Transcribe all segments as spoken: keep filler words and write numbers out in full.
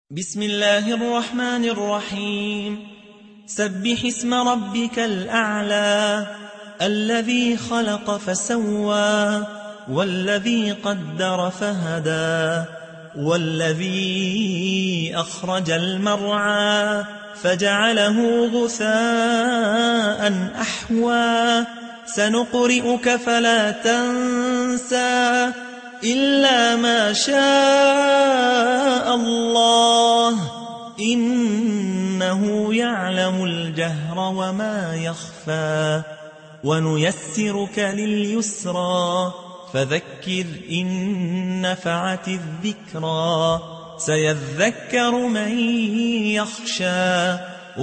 بسم الله الرحمن الرحيم سبح اسم ربك الأعلى الذي خلق فسوى والذي قدر فهدى والذي أخرج المرعى فجعله غثاء أحوى سنقرئك فلا تنسى إلا ما شاء الله إنه يعلم الجهر وما يخفى ونيسرك لليسرى فذكر إن نفعت الذكرى سيذكر من يخشى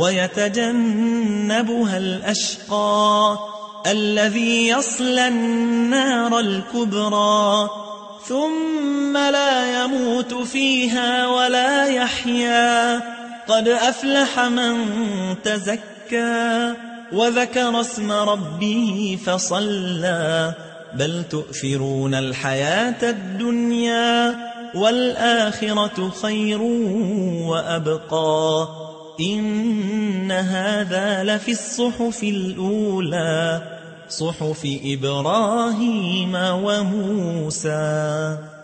ويتجنبها الأشقى الذي يصلى النار الكبرى ثم لا يموت فيها ولا يحيا قد أفلح من تزكى وذكر اسم ربه فصلى بل تؤثرون الحياة الدنيا والآخرة خير وأبقى إن هذا لفي الصحف الأولى صحف إبراهيم وموسى.